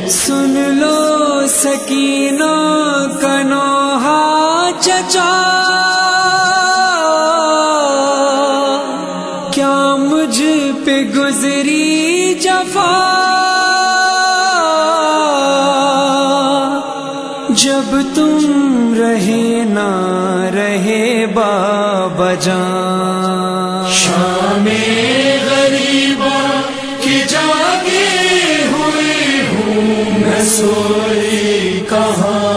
سن لو سکینہ کا نوحہ چچا، کیا مجھ پہ گزری جفا، جب تم رہے نہ رہے بابا جان، شام غریبا کی جاگے ہوئے ہوں میں سوئی کہاں،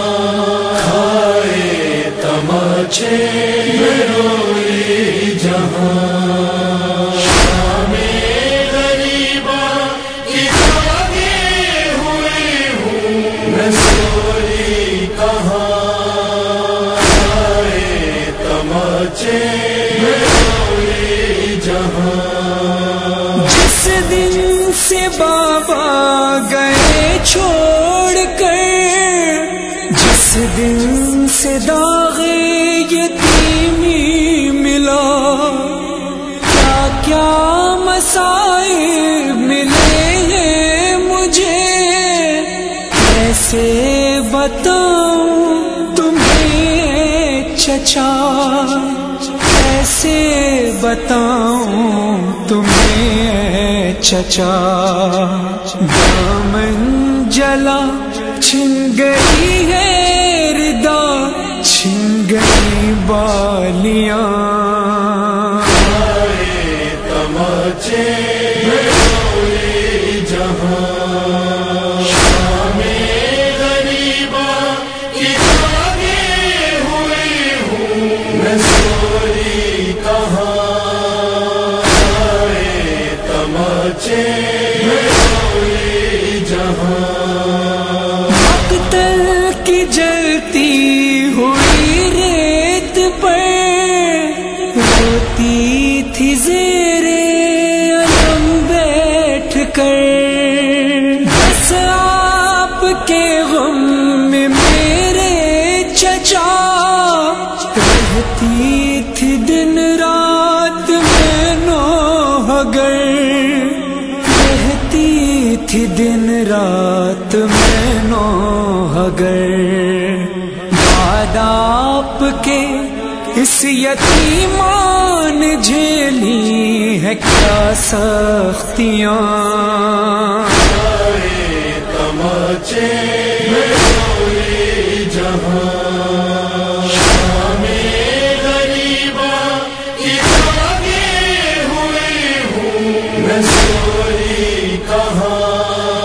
کھائے تماچے میں روئی جہاں، شام غریبا کی جاگے ہوئے ہوں میں سوئی کہاں، کھائے تماچے میں روئی جہاں، جس دن سے بابا گئے چھوڑ کر، جس دن سے داغ یتیمی ملا، کیا کیا مصائب ملے ہیں مجھے، کیسے بتاؤں تمہیں چچا، کیسے بتاؤں تمہیں چچا، دامن جلا چھن گئی ہے ردا، چھن گئی بالیاں، تماچے میں روئی جہاں، شام غریبا کی جاگے ہوئے ہوں میں سوئی کہاں، تماچے میں روئی جہاں، مقتل کی جلتی ہوئی ریت پر روتی تھی زیر علم بیٹھ کر، بس آپ کے غم میں میرے چچا رہتی تھی دن رات میں نوحگر، رہتی تھی دن رات میں نوحگر، بعد آپ کے اس یتیمان جھیلی ہے کیا سختیاں، تماچے میں روئی جہاں، شام غریبا کی جاگے ہوئے ہوں میں سوئی کہاں،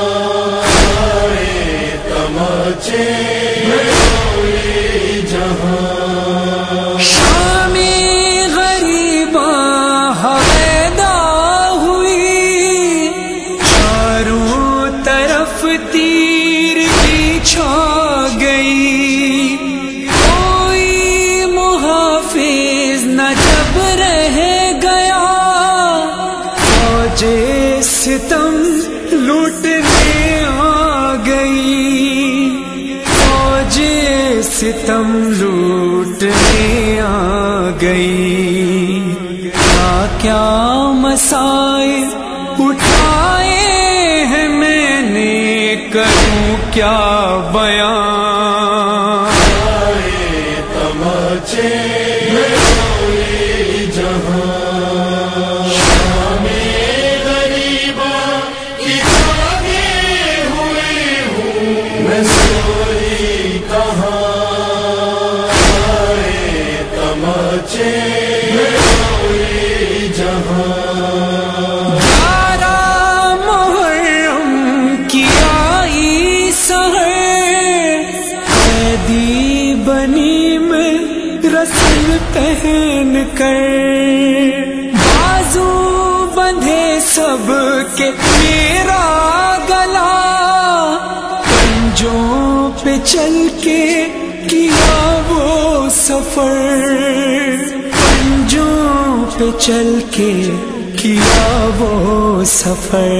تماچے میں روئی جہاں، شام غریباں حویدا ہوئی، چاروں طرف تیر کی چھا گئی، کوئی محافظ نہ جب رہ گیا، فوج ستم لوٹنے آ گئی، فوج ستم لوٹنے آ گئی، کیا کیا مسائل اٹھائے ہیں میں نے، کروں کیا بیان، تماچے میں روئی جہاں، شام غریبا کی جاگے ہوئے ہوں میں سوئی کہاں، تماچے میں روئی جہاں، 11 محرم کی آئی سحر، قیدی بنی میں رسم پہن کر، بازو بندھے سب کے میرا گلا، پنجوں پہ چل کے کیا وہ سفر، پنجوں پہ چل کے کیا وہ سفر،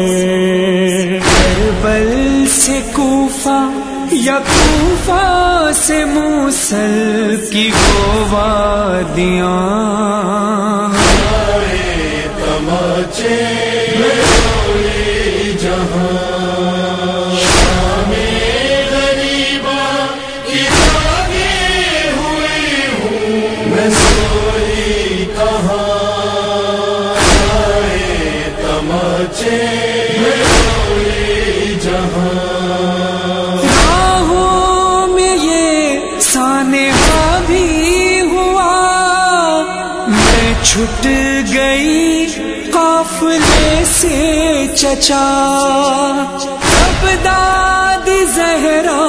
کربل سے کوفہ یا کوفہ سے موصل کی وہ وادیاں، تماچے میں روئی جہاں، راہوں میں یہ سانحہ بھی ہوا، میں چھٹ گئی قافلے سے چچا، اب دادی زہرا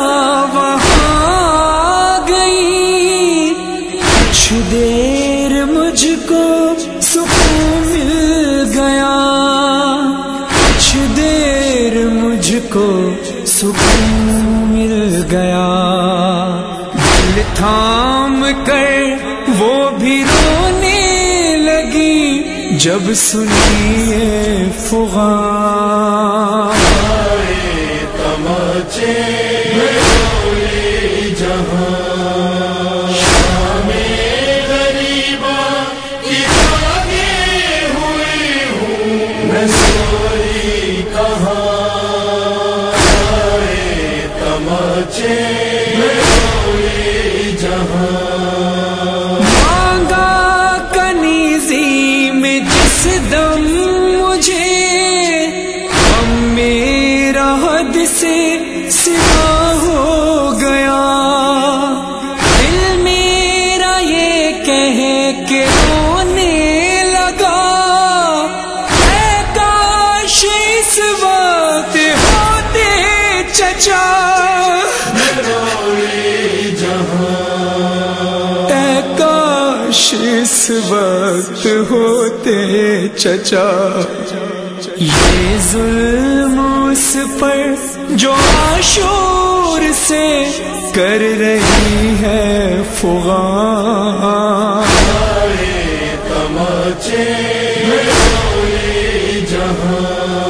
وہاں گئی، کچھ دیر مجھ کو سکون مل گیا، کچھ دیر مجھ کو سکون مل گیا، دل تھام کر وہ بھی رونے لگی جب سنی یہ فغان، تماچے میں روئی جہاں، مانگا کنیزی میں جس دم مجھے، غم میرا حد سے سوا ہو گیا، دل میرا یہ کہہ کے رونے لگا، اے کاش اس وقت ہوتے چچا، اے کاش اس وقت ہوتے چچا، یہ ظلم اس پر جو عاشور سے کر رہی ہے فغان، تماچے میں روئی جہاں،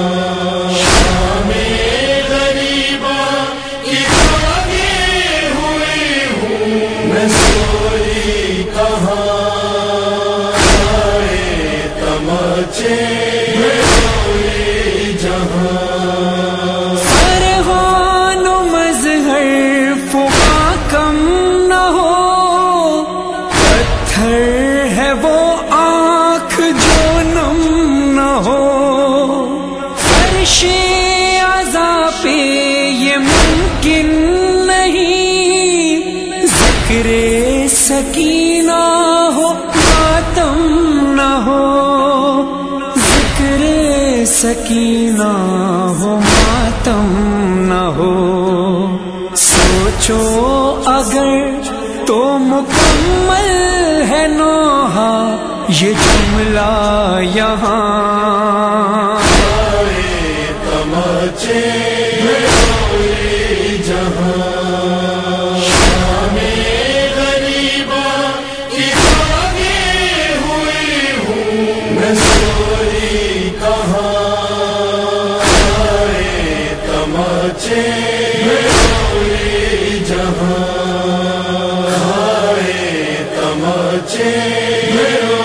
فرحان و مظہر فقا کم نہ ہو، پتھر ہے وہ آنکھ جو نم نہ ہو، فرش عزا پہ یہ ممکن نہیں، ذکر سکینہ ہو ماتم نہ ہو، ذکر سکینہ ہو ماتم نہ ہو، سوچو اگر تو مکمل ہے نوحہ یہ جملہ یہاں، تماچے میں روئی جہاں، تماچے میں روئی جہاں، تماچے میں